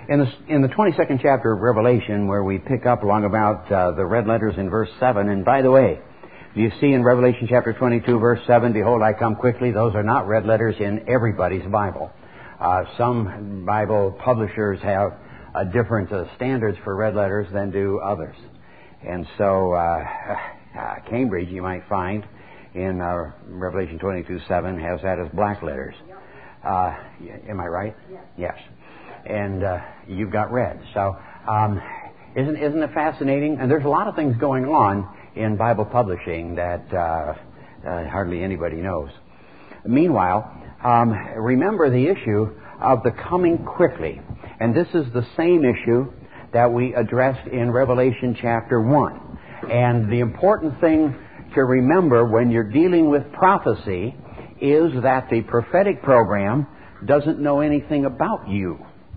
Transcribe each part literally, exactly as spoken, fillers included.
In the, in the twenty-second chapter of Revelation, where we pick up along about uh, the red letters in verse seven, and by the way, do you see in Revelation chapter twenty-two, verse seven, behold, I come quickly? Those are not red letters in everybody's Bible. Uh, some Bible publishers have uh, different uh, standards for red letters than do others. And so, uh, uh, Cambridge, you might find, in uh, Revelation twenty-two, seven, has that as black letters. Uh, am I right? Yes. And uh, you've got red. So, um, isn't isn't it fascinating? And there's a lot of things going on in Bible publishing that uh, uh, hardly anybody knows. Meanwhile, um, remember the issue of the coming quickly, and this is the same issue that we addressed in Revelation chapter one. And the important thing to remember when you're dealing with prophecy is that the prophetic program doesn't know anything about you.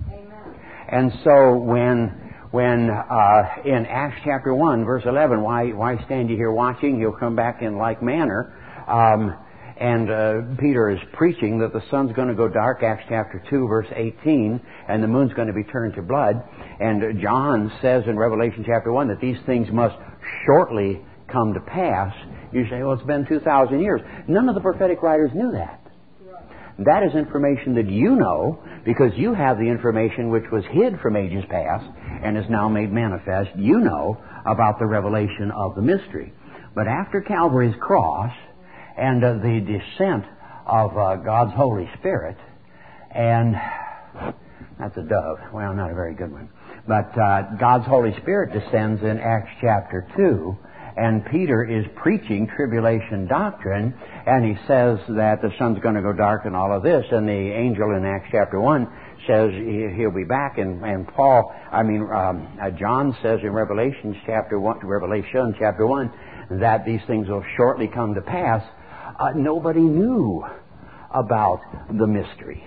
And so when when uh, in Acts chapter one, verse eleven, why why stand you here watching? You'll come back in like manner. Um, and uh, Peter is preaching that the sun's going to go dark, Acts chapter two, verse eighteen, and the moon's going to be turned to blood. And John says in Revelation chapter one that these things must shortly come to pass. You say, well, it's been two thousand years. None of the prophetic writers knew that. That is information that you know because you have the information which was hid from ages past and is now made manifest. You know about the revelation of the mystery. But after Calvary's cross and uh, the descent of uh, God's Holy Spirit, and that's a dove. Well, not a very good one. But uh, God's Holy Spirit descends in Acts chapter two, and Peter is preaching tribulation doctrine, and he says that the sun's going to go dark and all of this, and the angel in Acts chapter one says he'll be back, and, and Paul, I mean, um, uh, John says in Revelation chapter one, Revelation chapter one, that these things will shortly come to pass. Uh, nobody knew about the mystery.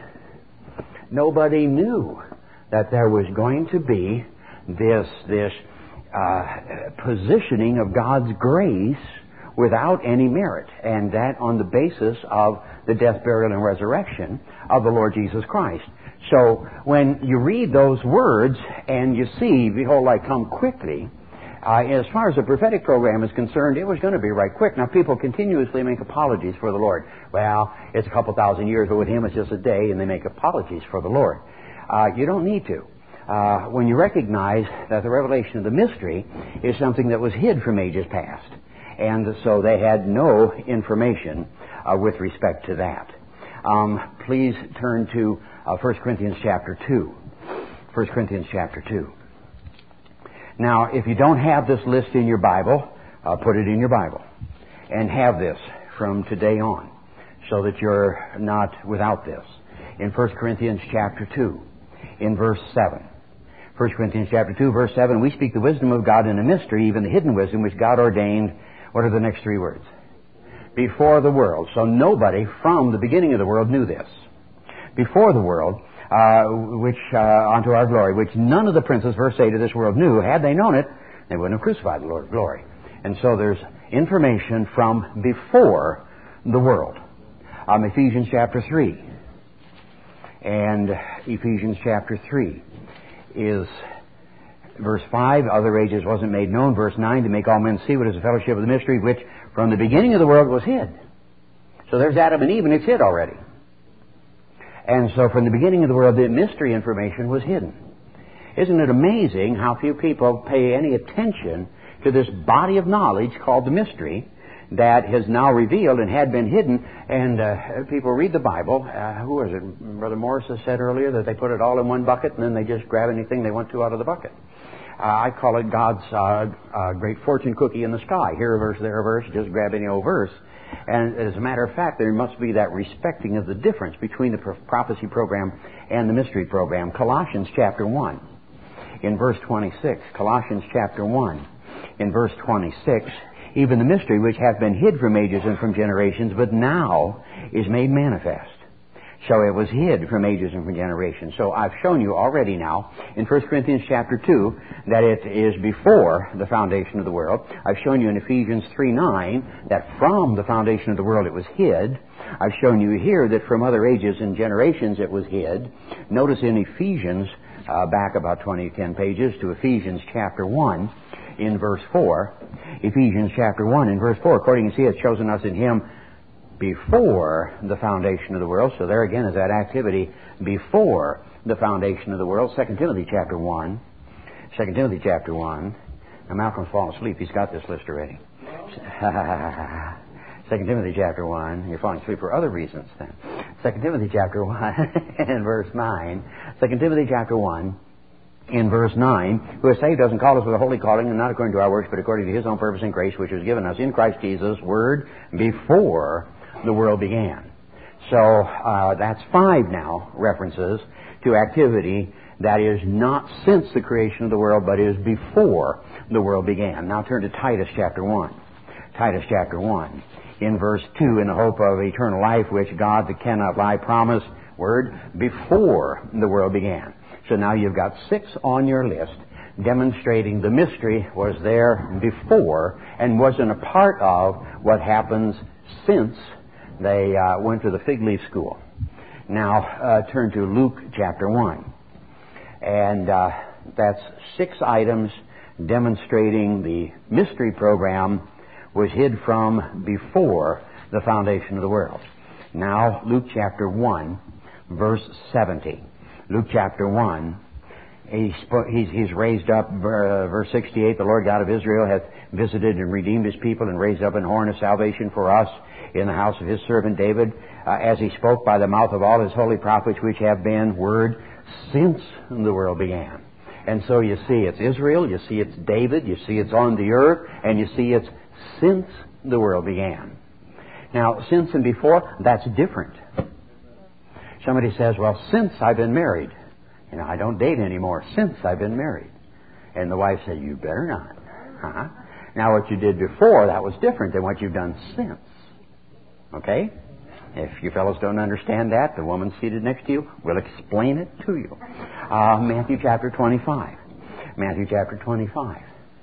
Nobody knew that there was going to be this, this, Uh, positioning of God's grace without any merit, and that on the basis of the death, burial, and resurrection of the Lord Jesus Christ. So when you read those words and you see, behold, I come quickly, uh, as far as the prophetic program is concerned, it was going to be right quick. Now, people continuously make apologies for the Lord. Well, it's a couple thousand years, but with Him it's just a day, and they make apologies for the Lord. Uh, you don't need to. Uh, when you recognize that the revelation of the mystery is something that was hid from ages past. And so they had no information uh, with respect to that. Um, please turn to uh, First Corinthians chapter two. First Corinthians chapter two. Now, if you don't have this list in your Bible, uh, put it in your Bible. And have this from today on, so that you're not without this. In First Corinthians chapter two, in verse seven. First Corinthians chapter two, verse seven, we speak the wisdom of God in a mystery, even the hidden wisdom which God ordained. What are the next three words? Before the world. So nobody from the beginning of the world knew this. Before the world, uh, which uh, unto our glory, which none of the princes, verse eight, of this world knew. Had they known it, they wouldn't have crucified the Lord of glory. And so there's information from before the world. Um, Ephesians chapter three. And Ephesians chapter three is verse five, other ages wasn't made known. Verse nine, to make all men see what is the fellowship of the mystery, which from the beginning of the world was hid. So there's Adam and Eve, and it's hid already. And so from the beginning of the world, the mystery information was hidden. Isn't it amazing how few people pay any attention to this body of knowledge called the mystery that has now revealed and had been hidden? And uh, people read the Bible. Uh, who was it? Brother Morris has said earlier that they put it all in one bucket and then they just grab anything they want to out of the bucket. Uh, I call it God's uh, uh, great fortune cookie in the sky. Here a verse, there a verse, just grab any old verse. And as a matter of fact, there must be that respecting of the difference between the prophecy program and the mystery program. Colossians chapter one, in verse twenty-six. Colossians chapter one, in verse twenty-six. Even the mystery which hath been hid from ages and from generations, but now is made manifest. So it was hid from ages and from generations. So I've shown you already now in First Corinthians chapter two that it is before the foundation of the world. I've shown you in Ephesians three nine that from the foundation of the world it was hid. I've shown you here that from other ages and generations it was hid. Notice in Ephesians uh, back about twenty, ten pages to Ephesians chapter one in verse four. Ephesians chapter one in verse four. According as He has chosen us in Him before the foundation of the world. So there again is that activity before the foundation of the world. Second Timothy chapter one. Second Timothy chapter one. Now Malcolm's fallen asleep. He's got this list already. Second Timothy chapter one. You're falling asleep for other reasons then. Second Timothy chapter one and verse nine. Second Timothy chapter one in verse nine. Who has saved us and called us with a holy calling, and not according to our works, but according to His own purpose and grace, which was given us in Christ Jesus, Word, before the world began. So uh, that's five now references to activity that is not since the creation of the world, but is before the world began. Now turn to Titus chapter one. Titus chapter one. In verse two, in the hope of eternal life, which God that cannot lie promised, Word, before the world began. So now you've got six on your list demonstrating the mystery was there before and wasn't a part of what happens since they uh, went to the fig leaf school. Now uh, turn to Luke chapter one. And uh, that's six items demonstrating the mystery program was hid from before the foundation of the world. Now, Luke chapter one, verse seventy. Luke chapter one, he's, he's, he's raised up, uh, verse sixty-eight, the Lord God of Israel hath visited and redeemed His people and raised up an horn of salvation for us in the house of His servant David, uh, as He spoke by the mouth of all His holy prophets, which have been, Word, since the world began. And so you see it's Israel, you see it's David, you see it's on the earth, and you see it's since the world began. Now, since and before, that's different. Somebody says, well, since I've been married. You know, I don't date anymore since I've been married. And the wife said, you better not. Uh-huh. Now, what you did before, that was different than what you've done since. Okay? If you fellows don't understand that, the woman seated next to you will explain it to you. Uh, Matthew chapter twenty-five. Matthew chapter twenty-five.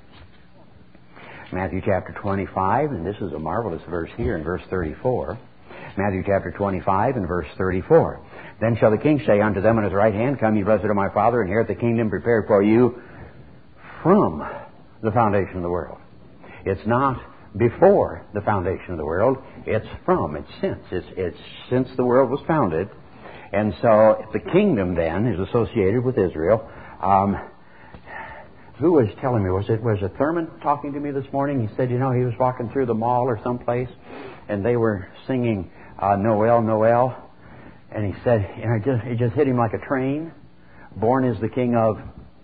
Matthew chapter twenty-five, and this is a marvelous verse here in verse thirty-four. Matthew chapter twenty-five and verse thirty-four. Then shall the king say unto them on his right hand, Come, ye blessed of my Father, inherit the kingdom prepared for you from the foundation of the world. It's not before the foundation of the world. It's from. It's since. It's, it's since the world was founded. And so the kingdom then is associated with Israel. Um, who was telling me? Was it was it Thurman talking to me this morning? He said, you know, he was walking through the mall or someplace, and they were singing uh, Noel, Noel. And he said, you know, it just, it just hit him like a train. Born is the King of...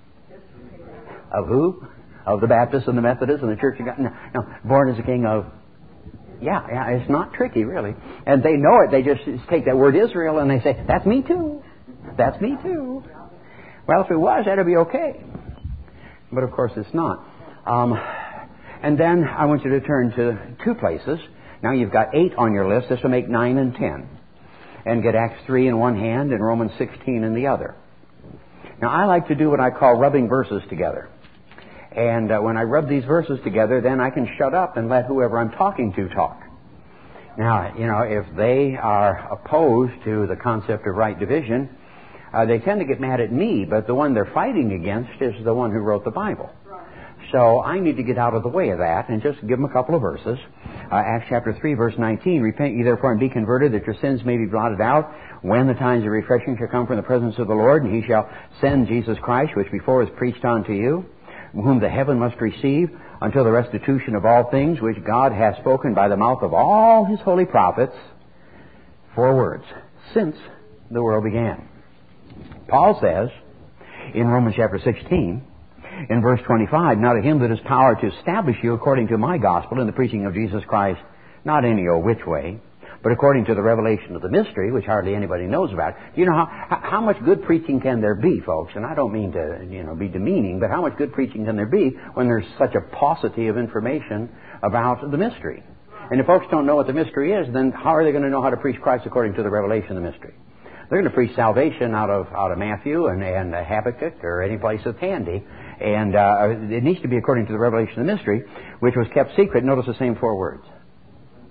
Of who? Of the Baptists and the Methodists and the Church of God. No, no, born is the King of... Yeah, yeah, it's not tricky, really. And they know it. They just take that word Israel and they say, that's me too. That's me too. Well, if it was, that'd be okay. But, of course, it's not. Um, and then I want you to turn to two places. Now you've got eight on your list. This will make nine and ten. And get Acts three in one hand and Romans sixteen in the other. Now, I like to do what I call rubbing verses together. And uh, when I rub these verses together, then I can shut up and let whoever I'm talking to talk. Now, you know, if they are opposed to the concept of right division, uh, they tend to get mad at me, but the one they're fighting against is the one who wrote the Bible. So I need to get out of the way of that and just give them a couple of verses. Uh, Acts chapter three, verse nineteen, Repent ye therefore and be converted, that your sins may be blotted out, when the times of refreshing shall come from the presence of the Lord, and He shall send Jesus Christ, which before was preached unto you, whom the heaven must receive, until the restitution of all things, which God hath spoken by the mouth of all His holy prophets, four words, since the world began. Paul says, in Romans chapter sixteen, in verse twenty-five, Now to Him that is power to establish you according to my gospel and the preaching of Jesus Christ, not any old which way, but according to the revelation of the mystery, which hardly anybody knows about. Do you know how, how much good preaching can there be, folks? And I don't mean to, you know, be demeaning, but how much good preaching can there be when there's such a paucity of information about the mystery? And if folks don't know what the mystery is, then how are they going to know how to preach Christ according to the revelation of the mystery? They're going to preach salvation out of out of Matthew and, and Habakkuk or any place that's handy. And uh, it needs to be according to the revelation of the mystery, which was kept secret. Notice the same four words.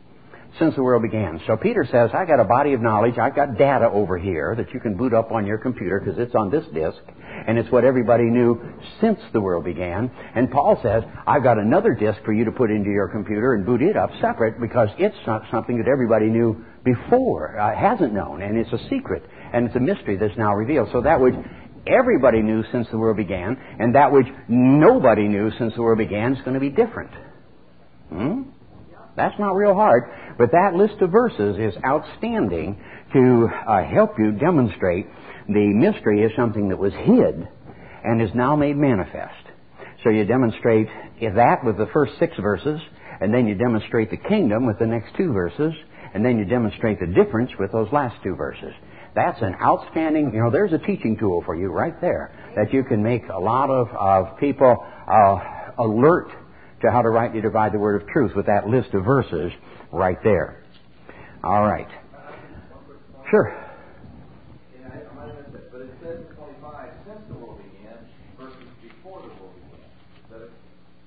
since the world began. So Peter says, I got a body of knowledge. I've got data over here that you can boot up on your computer because it's on this disk. And it's what everybody knew since the world began. And Paul says, I've got another disk for you to put into your computer and boot it up separate because it's not something that everybody knew before, uh, hasn't known. And it's a secret. And it's a mystery that's now revealed. So that which everybody knew since the world began and that which nobody knew since the world began is going to be different. Hmm? That's not real hard, but that list of verses is outstanding to uh, help you demonstrate the mystery is something that was hid and is now made manifest. So you demonstrate that with the first six verses, and then you demonstrate the kingdom with the next two verses, and then you demonstrate the difference with those last two verses. That's an outstanding, you know, there's a teaching tool for you right there that you can make a lot of, of people uh, alert to how to rightly divide the word of truth with that list of verses right there. All right. Sure. Yeah, I might have missed it, but it says in twenty-five, since the world began, versus before the world began. That it...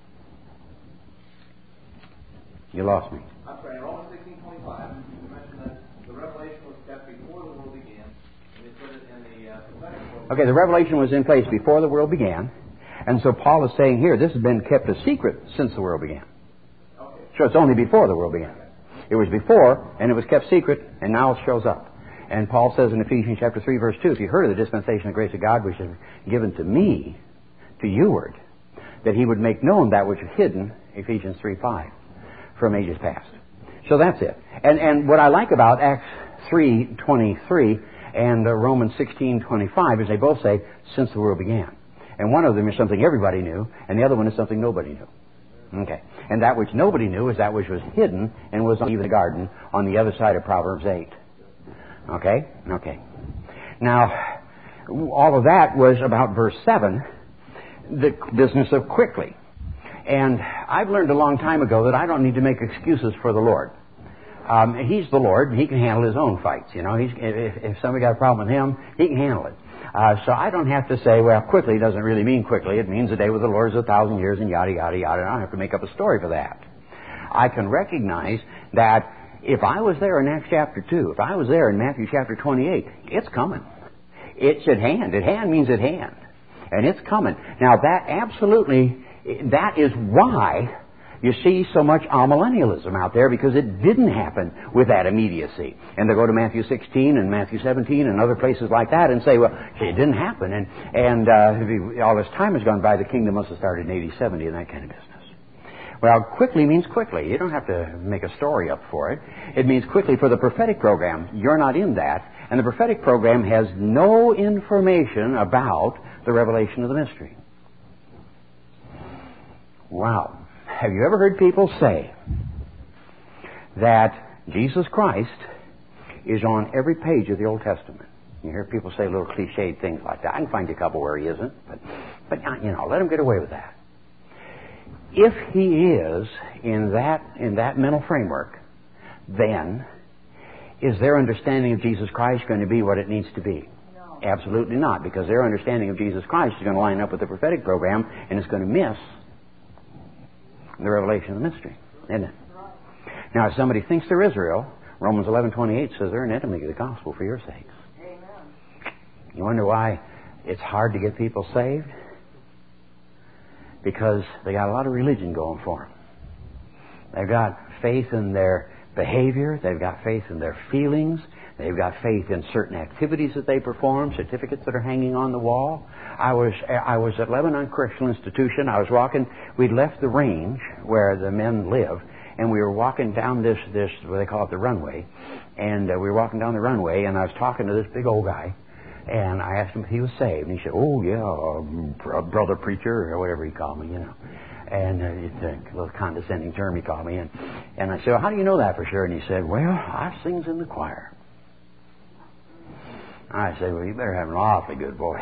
You lost me. I'm sorry, in Romans sixteen twenty-five, you mentioned that the revelation was kept before the world began, and you said it in the uh, prophetic book. Okay, the revelation was in place before the world began. And so Paul is saying here, this has been kept a secret since the world began. Okay. So it's only before the world began. It was before, and it was kept secret, and now it shows up. And Paul says in Ephesians chapter three, verse two, if you heard of the dispensation of grace of God, which is given to me, to youward, that he would make known that which is hidden, Ephesians three five, from ages past. So that's it. And and what I like about Acts three twenty-three and uh, Romans sixteen twenty-five is they both say, since the world began. And one of them is something everybody knew, and the other one is something nobody knew. Okay. And that which nobody knew is that which was hidden and was even the garden on the other side of Proverbs eight. Okay? Okay. Now, all of that was about verse seven, the business of quickly. And I've learned a long time ago that I don't need to make excuses for the Lord. Um, he's the Lord, and He can handle His own fights. You know, he's, if, if somebody got a problem with Him, He can handle it. Uh, so I don't have to say, well, quickly doesn't really mean quickly. It means a day with the Lord is a thousand years and yada, yada, yada. I don't have to make up a story for that. I can recognize that if I was there in Acts chapter two, if I was there in Matthew chapter twenty-eight, it's coming. It's at hand. At hand means at hand. And it's coming. Now that absolutely, that is why you see so much amillennialism out there, because it didn't happen with that immediacy. And they go to Matthew sixteen and Matthew seventeen and other places like that and say, well, it didn't happen. And, and uh, all this time has gone by, the kingdom must have started in A D seventy and that kind of business. Well, quickly means quickly. You don't have to make a story up for it. It means quickly for the prophetic program. You're not in that. And the prophetic program has no information about the revelation of the mystery. Wow. Have you ever heard people say that Jesus Christ is on every page of the Old Testament? You hear people say little cliched things like that. I can find you a couple where He isn't, but, but you know, let them get away with that. If He is in that in that mental framework, then is their understanding of Jesus Christ going to be what it needs to be? No. Absolutely not, because their understanding of Jesus Christ is going to line up with the prophetic program, and it's going to miss the revelation of the mystery, isn't it? Now, if somebody thinks they're Israel, Romans eleven twenty-eight says they're an enemy of the gospel for your sakes. Amen. You wonder why it's hard to get people saved? Because they got a lot of religion going for them. They've got faith in their behavior. They've got faith in their feelings. They've got faith in certain activities that they perform, certificates that are hanging on the wall. I was I was at Lebanon Correctional Institution. I was walking. We'd left the range where the men live, and we were walking down this this what they call it the runway. And uh, we were walking down the runway, and I was talking to this big old guy, and I asked him if he was saved, and he said, "Oh yeah, uh, brother preacher," or whatever he called me, you know. And uh, it's a little condescending term he called me, and and I said, well, "How do you know that for sure?" And he said, "Well, I sings in the choir." I said, well, you better have an awfully good voice.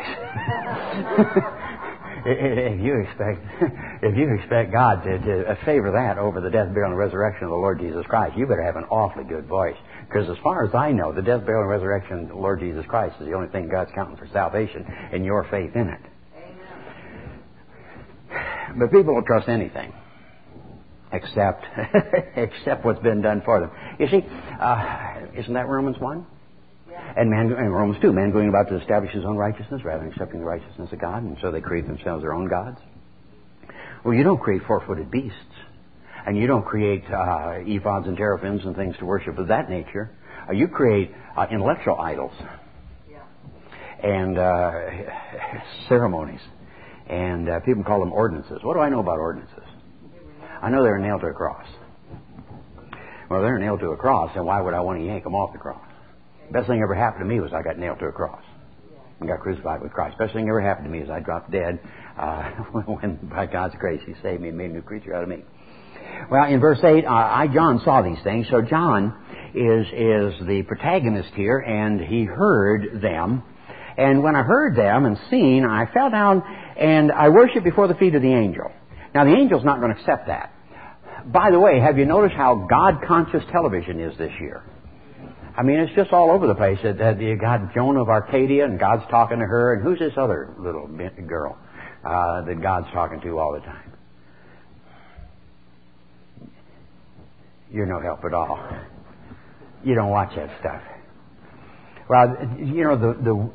if you expect, if you expect God to, to favor that over the death, burial, and resurrection of the Lord Jesus Christ, you better have an awfully good voice. Because as far as I know, the death, burial, and resurrection of the Lord Jesus Christ is the only thing God's counting for salvation, and your faith in it. Amen. But people don't trust anything. Accept, accept what's been done for them. You see, uh, isn't that Romans one? Yeah. And man, and Romans two, man going about to establish his own righteousness rather than accepting the righteousness of God, and so they create themselves their own gods. Well, you don't create four-footed beasts, and you don't create uh, ephods and teraphims and things to worship of that nature. Uh, you create uh, intellectual idols yeah. and uh, ceremonies, and uh, people call them ordinances. What do I know about ordinances? I know they're nailed to a cross. Well, they're nailed to a cross, and why would I want to yank them off the cross? Best thing ever happened to me was I got nailed to a cross and got crucified with Christ. Best thing ever happened to me is I dropped dead uh, when, by God's grace, He saved me and made a new creature out of me. Well, in verse eight, uh, I, John, saw these things. So John is is the protagonist here, and he heard them. And when I heard them and seen, I fell down and I worshiped before the feet of the angel. Now, the angel's not going to accept that. By the way, have you noticed how God-conscious television is this year? I mean, it's just all over the place. You got Joan of Arcadia, and God's talking to her, and who's this other little girl uh, that God's talking to all the time? You're no help at all. You don't watch that stuff. Well, you know, the the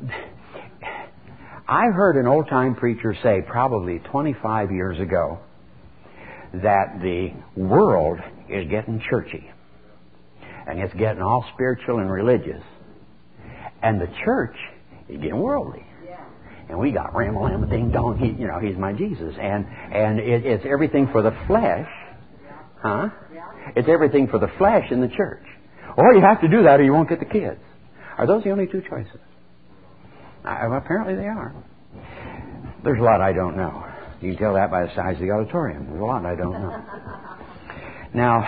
I heard an old-time preacher say probably twenty-five years ago that the world is getting churchy. And it's getting all spiritual and religious. And the church is getting worldly. Yeah. And we got ram-a-lam, ding-dong, he, you know, He's my Jesus. And and it, it's everything for the flesh. Huh? It's everything for the flesh in the church. Or you have to do that or you won't get the kids. Are those the only two choices? Uh, apparently they are. There's a lot I don't know. You can tell that by the size of the auditorium. There's a lot I don't know. Now,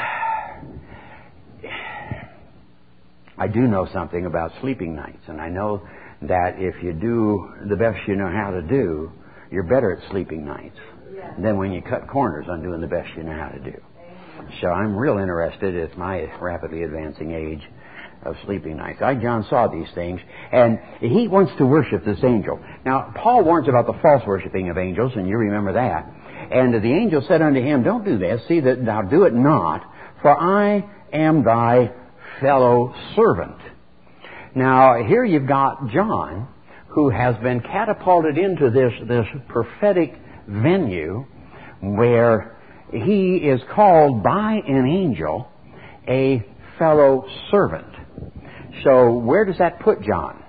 I do know something about sleeping nights, and I know that if you do the best you know how to do, you're better at sleeping nights than when you cut corners on doing the best you know how to do. So I'm real interested at my rapidly advancing age of sleeping nights. I, John, saw these things, and he wants to worship this angel. Now, Paul warns about the false worshiping of angels, and you remember that. And the angel said unto him, don't do this, see that thou do it not, for I am thy fellow servant. Now, here you've got John, who has been catapulted into this, this prophetic venue where he is called by an angel a fellow servant. So where does that put John?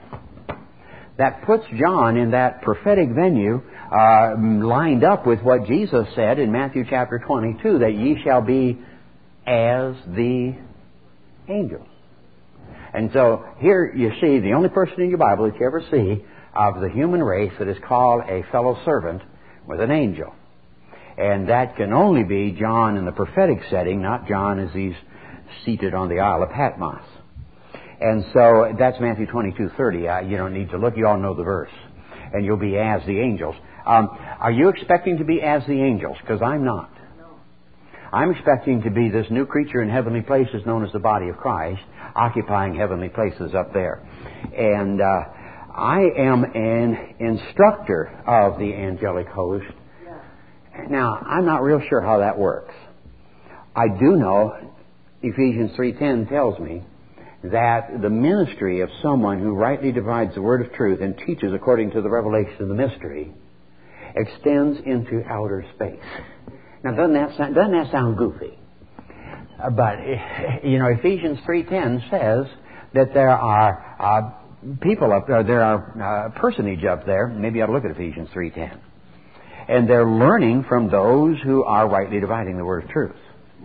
That puts John in that prophetic venue uh, lined up with what Jesus said in Matthew chapter twenty-two, that ye shall be as the angels. And so here you see the only person in your Bible that you ever see of the human race that is called a fellow servant with an angel. And that can only be John in the prophetic setting, not John as he's seated on the Isle of Patmos. And so that's Matthew twenty-two thirty. Uh, you don't need to look. You all know the verse. And you'll be as the angels. Um, are you expecting to be as the angels? Because I'm not. No. I'm expecting to be this new creature in heavenly places known as the body of Christ, occupying heavenly places up there. And uh, I am an instructor of the angelic host. Yeah. Now, I'm not real sure how that works. I do know Ephesians three ten tells me that the ministry of someone who rightly divides the word of truth and teaches according to the revelation of the mystery extends into outer space. Now, doesn't that sound, doesn't that sound goofy? Uh, but, you know, Ephesians three ten says that there are uh, people up there, there are uh, personage up there. Maybe you ought to look at Ephesians three ten. And they're learning from those who are rightly dividing the word of truth.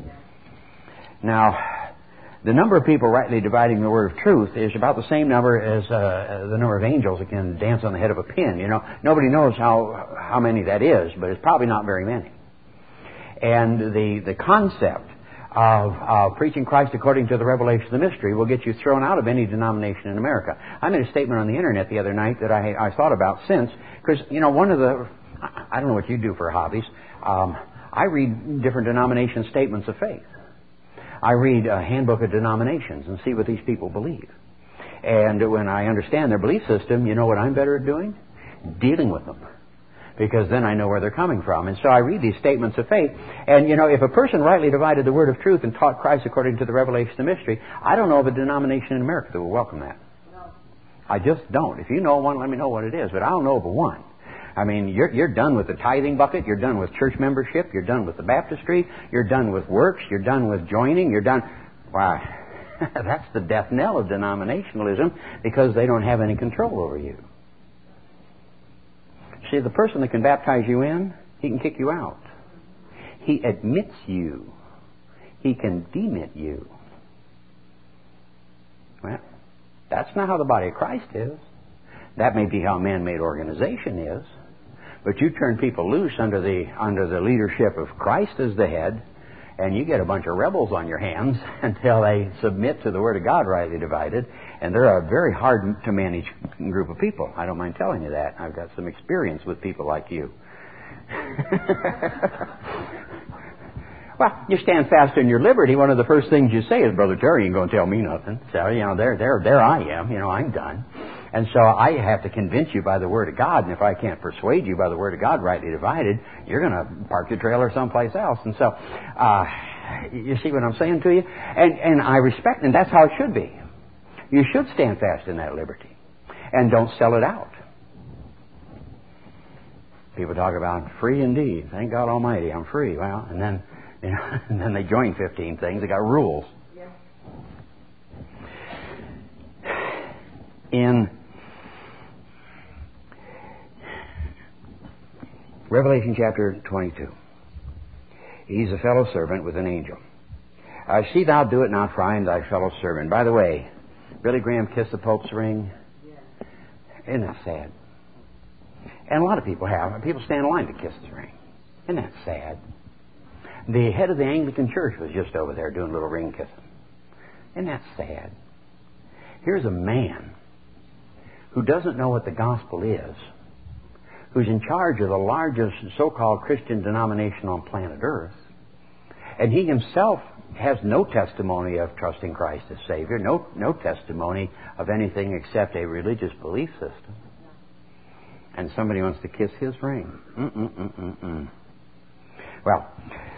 Now, the number of people rightly dividing the word of truth is about the same number as uh, the number of angels that can dance on the head of a pin. You know, nobody knows how how many that is, but it's probably not very many. And the the concept of uh, preaching Christ according to the revelation of the mystery will get you thrown out of any denomination in America. I made a statement on the internet the other night that I I thought about since, because you know one of the I don't know what you do for hobbies. Um, I read different denomination statements of faith. I read a handbook of denominations and see what these people believe. And when I understand their belief system, you know what I'm better at doing? Dealing with them. because then I know where they're coming from. And so I read these statements of faith. And, you know, if a person rightly divided the word of truth and taught Christ according to the revelation of the mystery, I don't know of a denomination in America that will welcome that. No. I just don't. If you know one, let me know what it is. But I don't know of a one. I mean, you're, you're done with the tithing bucket. You're done with church membership. You're done with the baptistry. You're done with works. You're done with joining. You're done... Why, that's the death knell of denominationalism, because they don't have any control over you. See, the person that can baptize you in, he can kick you out. He admits you. He can demit you. Well, that's not how the body of Christ is. That may be how a man-made organization is. But you turn people loose under the under the leadership of Christ as the head, and you get a bunch of rebels on your hands until they submit to the Word of God rightly divided. And they're a very hard to manage group of people. I don't mind telling you that. I've got some experience with people like you. Well, you stand fast in your liberty. One of the first things you say is, Brother Terry, you ain't going to tell me nothing. So, you know, there, there, there I am. You know, I'm done. And so I have to convince you by the Word of God. And if I can't persuade you by the Word of God rightly divided, you're going to park your trailer someplace else. And so, uh, you see what I'm saying to you? And, and I respect, and that's how it should be. You should stand fast in that liberty. And don't sell it out. People talk about free indeed. Thank God Almighty, I'm free. Well, and then, you know, and then they join fifteen things. They got rules. Yeah. In Revelation chapter twenty-two, he's a fellow servant with an angel. I see thou do it not, for I am thy fellow servant. By the way, Billy Graham kissed the Pope's ring. Yeah. Isn't that sad? And a lot of people have. People stand in line to kiss his ring. Isn't that sad? The head of the Anglican Church was just over there doing a little ring kissing. Isn't that sad? Here's a man who doesn't know what the gospel is, who's in charge of the largest so-called Christian denomination on planet Earth, and he himself has no testimony of trusting Christ as Savior, no, no testimony of anything except a religious belief system. And somebody wants to kiss his ring. Mm-mm-mm-mm-mm. Well,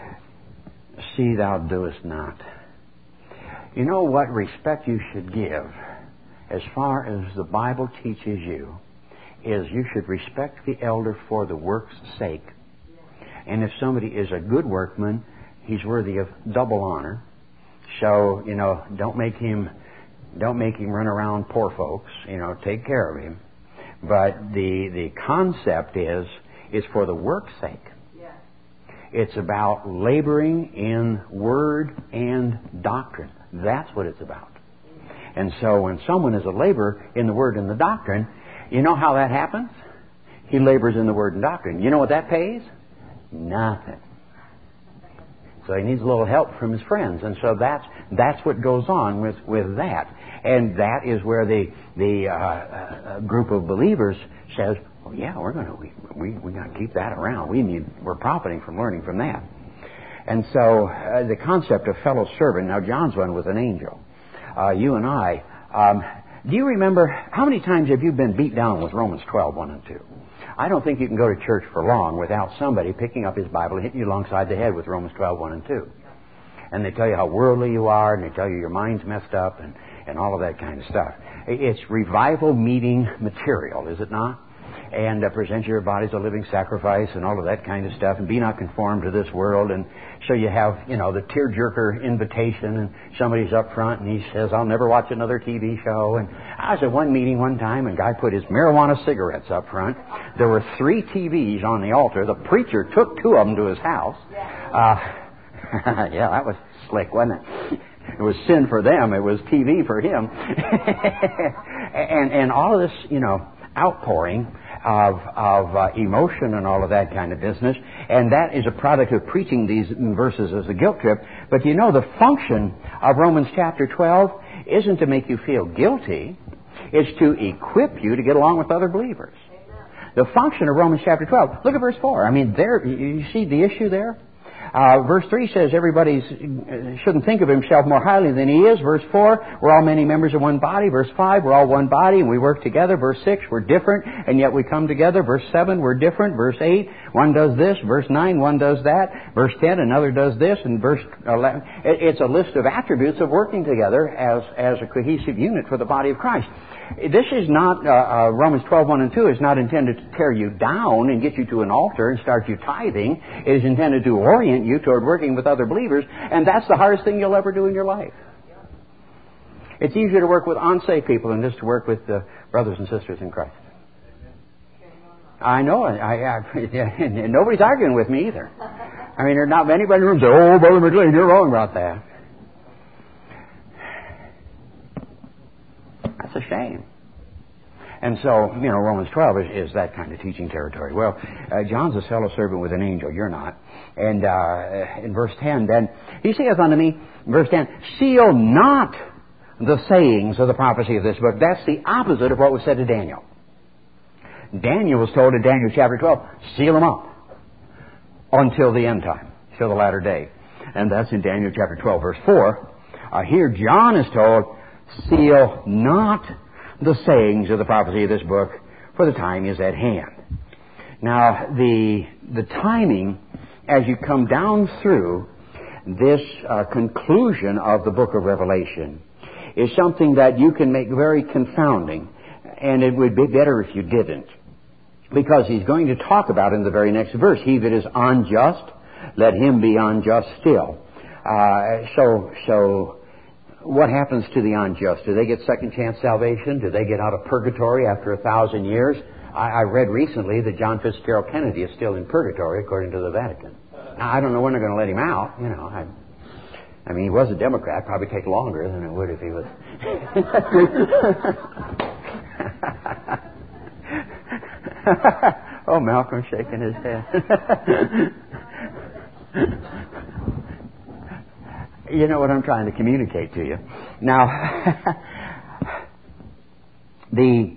see thou doest not. You know what respect you should give, as far as the Bible teaches you, is you should respect the elder for the work's sake. And if somebody is a good workman, he's worthy of double honor. So, you know, don't make him don't make him run around poor folks. You know, take care of him. But the the concept is is for the work's sake. Yeah. It's about laboring in word and doctrine. That's what it's about. And so when someone is a laborer in the word and the doctrine, you know how that happens? He labors in the word and doctrine. You know what that pays? Nothing. So he needs a little help from his friends. And so that's that's what goes on with, with that. And that is where the the uh, uh, group of believers says, "Oh yeah, we're going to we we we got to keep that around. We need we're profiting from learning from that." And so uh, the concept of fellow servant. Now John's one with an angel. Uh, you and I. Um, do you remember how many times have you been beat down with Romans twelve, one and two? I don't think you can go to church for long without somebody picking up his Bible and hitting you alongside the head with Romans twelve, one and two. And they tell you how worldly you are, and they tell you your mind's messed up, and, and all of that kind of stuff. It's revival meeting material, is it not? And uh, present your body as a living sacrifice and all of that kind of stuff, and be not conformed to this world. And so you have, you know, the tearjerker invitation, and somebody's up front, and he says, I'll never watch another T V show. And I was at one meeting one time, and a guy put his marijuana cigarettes up front. There were three T Vs on the altar. The preacher took two of them to his house. Uh, yeah, that was slick, wasn't it? It was sin for them. It was T V for him. and and all of this, you know, outpouring of of uh, emotion and all of that kind of business, and that is a product of preaching these verses as a guilt trip. But you know, the function of Romans chapter twelve isn't to make you feel guilty. It's to equip you to get along with other believers. Amen. The function of Romans chapter twelve. Look at verse four. I mean, there you see the issue there. Uh, verse three says everybody shouldn't think of himself more highly than he is. Verse four, we're all many members of one body. Verse five, we're all one body and we work together. Verse six, we're different and yet we come together. Verse seven, we're different. Verse eight, one does this. Verse nine, one does that. Verse ten, another does this. And verse eleven, it's a list of attributes of working together as, as a cohesive unit for the body of Christ. This is not, uh, uh, Romans twelve, one and two is not intended to tear you down and get you to an altar and start you tithing. It is intended to orient you toward working with other believers, and that's the hardest thing you'll ever do in your life. It's easier to work with unsaved people than it is to work with uh, brothers and sisters in Christ. I know, I, I, I, nobody's arguing with me either. I mean, there's not many in the room say, "Oh, Brother McLean, you're wrong about that." That's a shame. And so, you know, Romans twelve is, is that kind of teaching territory. Well, uh, John's a fellow servant with an angel. You're not. And uh, in verse ten, then, he saith unto me, verse ten, seal not the sayings of the prophecy of this book. That's the opposite of what was said to Daniel. Daniel was told in Daniel chapter twelve, seal them up until the end time, till the latter day. And that's in Daniel chapter twelve, verse four. Uh, here John is told, seal not the sayings of the prophecy of this book, for the time is at hand. Now, the the timing, as you come down through this uh, conclusion of the book of Revelation, is something that you can make very confounding, and it would be better if you didn't. Because he's going to talk about in the very next verse, he that is unjust, let him be unjust still. Uh, so, so, what happens to the unjust? Do they get second chance salvation? Do they get out of purgatory after a thousand years? I, I read recently that John Fitzgerald Kennedy is still in purgatory according to the Vatican. Now, I don't know when they're going to let him out. You know, I, I mean, he was a Democrat. Probably take longer than it would if he was. Oh, Malcolm's shaking his head. You know what I'm trying to communicate to you. Now, the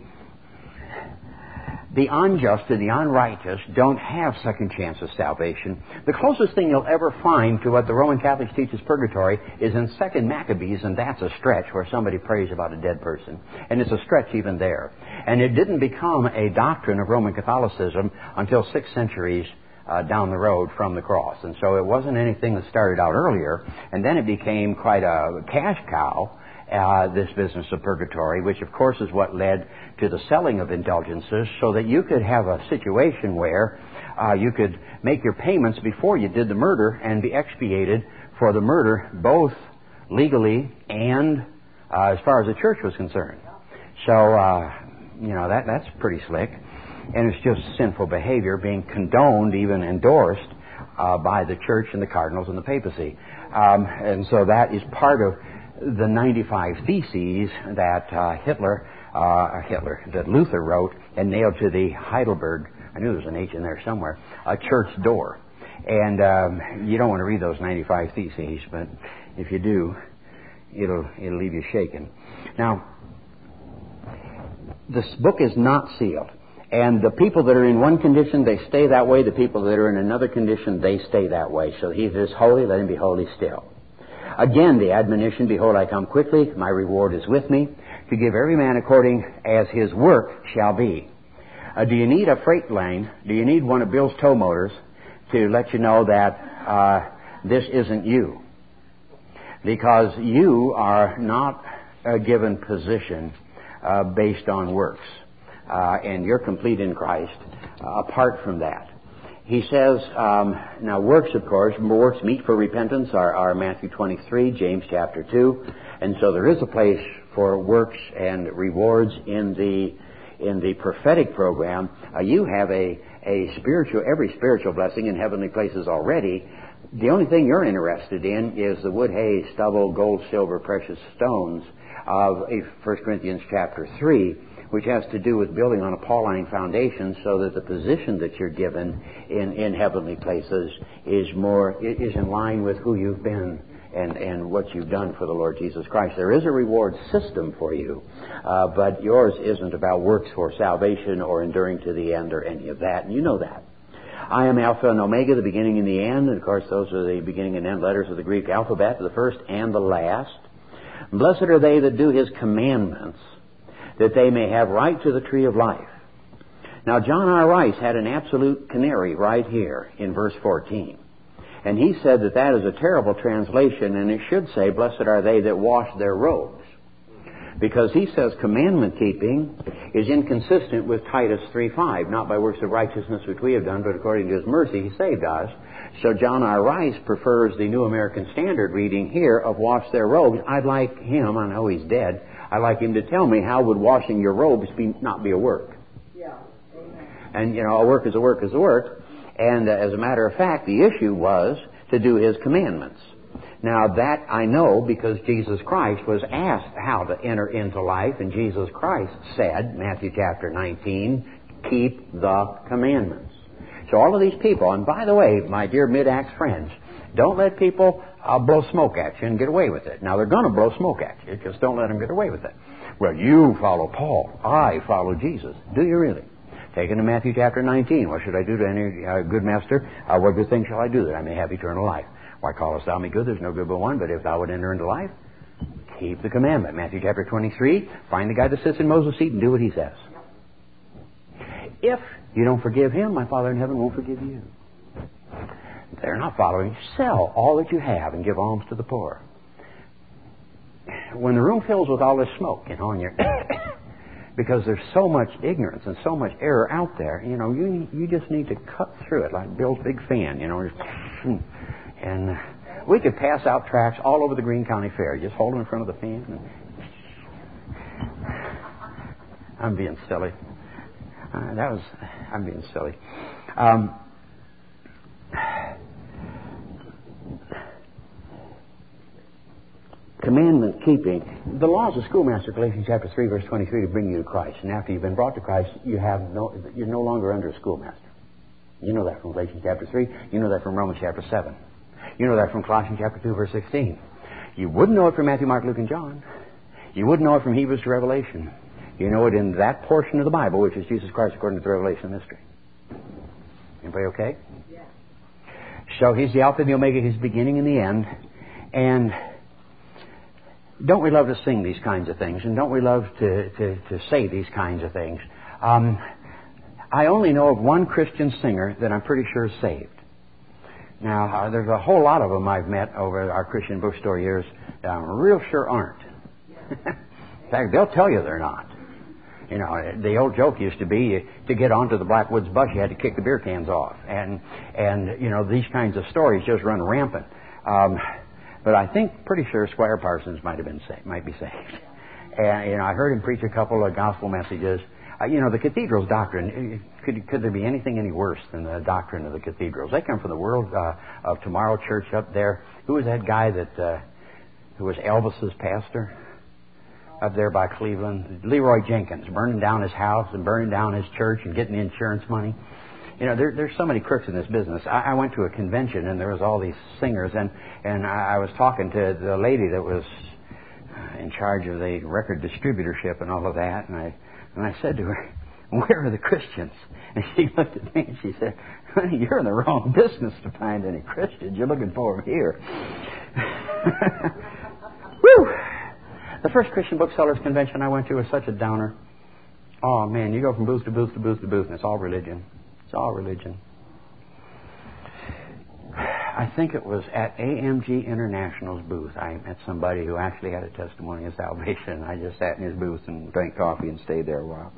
the unjust and the unrighteous don't have second chance of salvation. The closest thing you'll ever find to what the Roman Catholics teach as purgatory is in Second Maccabees, and that's a stretch where somebody prays about a dead person. And it's a stretch even there. And it didn't become a doctrine of Roman Catholicism until six centuries Uh, down the road from the cross. And so it wasn't anything that started out earlier, and then it became quite a cash cow, uh, this business of purgatory, which of course is what led to the selling of indulgences, so that you could have a situation where uh, you could make your payments before you did the murder and be expiated for the murder, both legally and uh, as far as the church was concerned. So, uh, you know, that that's pretty slick. And it's just sinful behavior being condoned, even endorsed, uh, by the church and the cardinals and the papacy. Um, and so that is part of the ninety-five Theses that uh, Hitler, uh, Hitler, that Luther wrote and nailed to the Heidelberg, I knew there was an H in there somewhere, a church door. And um, you don't want to read those ninety-five Theses, but if you do, it'll it'll leave you shaken. Now, this book is not sealed. And the people that are in one condition, they stay that way. The people that are in another condition, they stay that way. So he that is holy, let him be holy still. Again, the admonition, behold, I come quickly. My reward is with me, to give every man according as his work shall be. Uh, do you need a freight lane? Do you need one of Bill's tow motors to let you know that uh, this isn't you? Because you are not a given position uh, based on works. Uh, and you're complete in Christ, uh, apart from that. He says, um, now works, of course, works meet for repentance are, are Matthew twenty-three, James chapter two, and so there is a place for works and rewards in the in the prophetic program. Uh, you have a, a spiritual, every spiritual blessing in heavenly places already. The only thing you're interested in is the wood, hay, stubble, gold, silver, precious stones of First Corinthians chapter three, which has to do with building on a Pauline foundation so that the position that you're given in, in heavenly places is more, is in line with who you've been and, and what you've done for the Lord Jesus Christ. There is a reward system for you, uh, but yours isn't about works for salvation or enduring to the end or any of that, and you know that. I am Alpha and Omega, the beginning and the end. And of course, those are the beginning and end letters of the Greek alphabet, the first and the last. Blessed are they that do His commandments, that they may have right to the tree of life. Now, John R. Rice had an absolute canary right here in verse fourteen. And he said that that is a terrible translation, and it should say, blessed are they that wash their robes. Because he says commandment keeping is inconsistent with Titus three five, not by works of righteousness which we have done, but according to His mercy He saved us. So John R. Rice prefers the New American Standard reading here of wash their robes. I'd like him, I know he's dead, I'd like him to tell me how would washing your robes be, not be a work. Yeah. Amen. And, you know, a work is a work is a work. And uh, as a matter of fact, the issue was to do His commandments. Now that I know because Jesus Christ was asked how to enter into life, and Jesus Christ said, Matthew chapter nineteen, keep the commandments. So all of these people, and by the way, my dear Mid-Acts friends, don't let people uh, blow smoke at you and get away with it. Now they're going to blow smoke at you, just don't let them get away with it. Well, you follow Paul, I follow Jesus. Do you really? Take it to Matthew chapter nineteen. What should I do to any uh, good master? Uh, what good thing shall I do that I may have eternal life? Why callest thou me good? There's no good but one. But if thou would enter into life, keep the commandment. Matthew chapter twenty-three. Find the guy that sits in Moses' seat and do what he says. If you don't forgive him, my Father in heaven won't forgive you. They're not following. Sell all that you have and give alms to the poor. When the room fills with all this smoke, you know, and you're because there's so much ignorance and so much error out there, you know, you you just need to cut through it like Bill's big fan, you know. And we could pass out tracts all over the Greene County Fair. Just hold them in front of the fan. And I'm being silly. Uh, that was, I'm being silly. Um, commandment keeping. The laws of schoolmaster, Galatians chapter three, verse twenty-three, to bring you to Christ. And after you've been brought to Christ, you have no, you're no longer under a schoolmaster. You know that from Galatians chapter three. You know that from Romans chapter seven. You know that from Colossians chapter two, verse sixteen. You wouldn't know it from Matthew, Mark, Luke, and John. You wouldn't know it from Hebrews to Revelation. You know it in that portion of the Bible, which is Jesus Christ according to the Revelation mystery. Everybody okay? Yeah. So He's the Alpha and the Omega, He's the beginning and the end. And don't we love to sing these kinds of things? And don't we love to, to, to say these kinds of things? Um, I only know of one Christian singer that I'm pretty sure is saved. Now, uh, there's a whole lot of them I've met over our Christian bookstore years that I'm real sure aren't. In fact, they'll tell you they're not. You know, the old joke used to be to get onto the Blackwoods bus, you had to kick the beer cans off. And, and you know, these kinds of stories just run rampant. Um, but I think, pretty sure Squire Parsons might have been saved, might be saved. And, you know, I heard him preach a couple of gospel messages. Uh, you know, the cathedral's doctrine, could, could there be anything any worse than the doctrine of the cathedrals? They come from the World uh, of Tomorrow Church up there. Who was that guy that, uh, who was Elvis's pastor up there by Cleveland? Leroy Jenkins, burning down his house and burning down his church and getting the insurance money. You know, there, there's so many crooks in this business. I, I went to a convention and there was all these singers, and, and I, I was talking to the lady that was in charge of the record distributorship and all of that, and I And I said to her, where are the Christians? And she looked at me and she said, honey, you're in the wrong business to find any Christians. You're looking for them here. Woo! The first Christian booksellers convention I went to was such a downer. Oh, man, you go from booth to booth to booth to booth, and it's all religion. It's all religion. I think it was at A M G International's booth. I met somebody who actually had a testimony of salvation. I just sat in his booth and drank coffee and stayed there a while.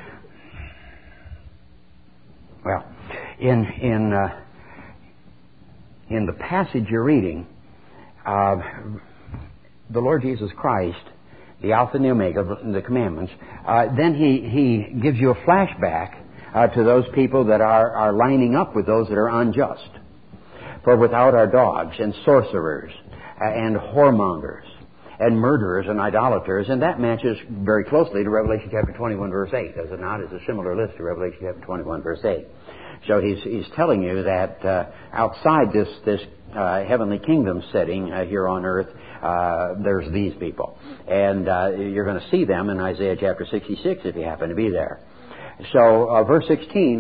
Well, in in uh, in the passage you're reading, uh, the Lord Jesus Christ, the Alpha and the Omega, the commandments, uh, then he he gives you a flashback uh, to those people that are are lining up with those that are unjust. For without our dogs and sorcerers and whoremongers and murderers and idolaters, and that matches very closely to Revelation chapter twenty-one, verse eight, does it not? It's a similar list to Revelation chapter twenty-one, verse eight. So he's he's telling you that uh, outside this this uh, heavenly kingdom setting uh, here on earth, uh, there's these people, and uh, you're going to see them in Isaiah chapter sixty-six if you happen to be there. So uh, verse sixteen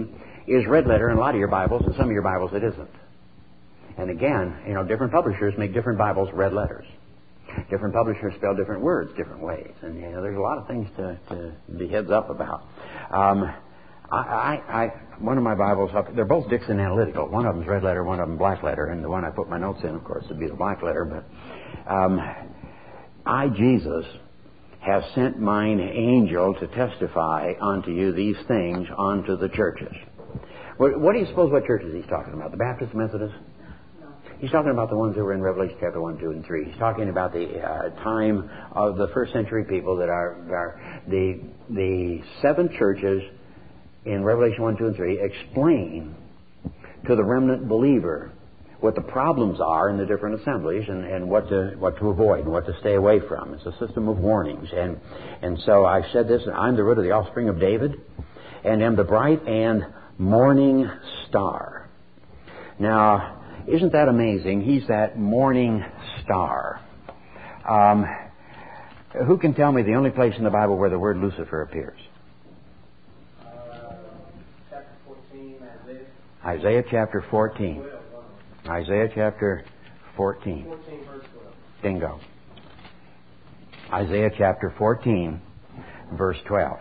is red letter in a lot of your Bibles, and some of your Bibles it isn't. And again, you know, different publishers make different Bibles red letters. Different publishers spell different words different ways. And, you know, there's a lot of things to, to be heads up about. Um, I, I, I, one of my Bibles, they're both Dixon Analytical. One of them's red letter, one of them black letter. And the one I put my notes in, of course, would be the black letter. But um, I, Jesus, have sent mine angel to testify unto you these things unto the churches. What, what do you suppose what churches he's talking about? The Baptist, Methodist? No. He's talking about the ones that were in Revelation chapter one, two, and three. He's talking about the uh, time of the first century people that are, are the, the seven churches in Revelation one, two, and three explain to the remnant believer what the problems are in the different assemblies and, and what to what to avoid and what to stay away from. It's a system of warnings. And and so I said this, I'm the root of the offspring of David, and am the bright and morning star. Now, isn't that amazing? He's that morning star. Um, who can tell me the only place in the Bible where the word Lucifer appears? Uh, chapter fourteen, Isaiah. Isaiah chapter fourteen. Isaiah chapter fourteen. fourteen, verse twelve. Bingo. Isaiah chapter fourteen, verse twelve.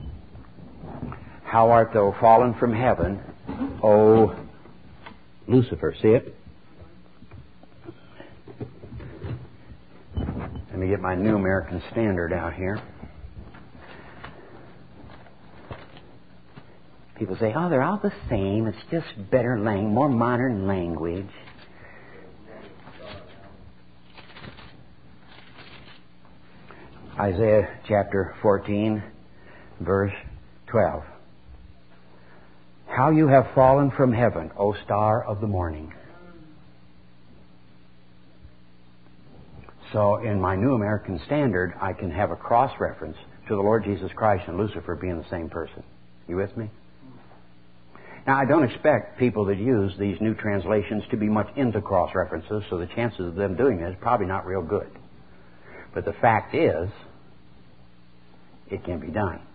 How art thou fallen from heaven, O Lucifer? See it? Let me get my New American Standard out here. People say, oh, they're all the same. It's just better lang, more modern language. Isaiah chapter fourteen, verse twelve. How you have fallen from heaven, O star of the morning. So in my New American Standard, I can have a cross-reference to the Lord Jesus Christ and Lucifer being the same person. You with me? Now, I don't expect people that use these new translations to be much into cross-references, so the chances of them doing this is probably not real good. But the fact is, it can be done.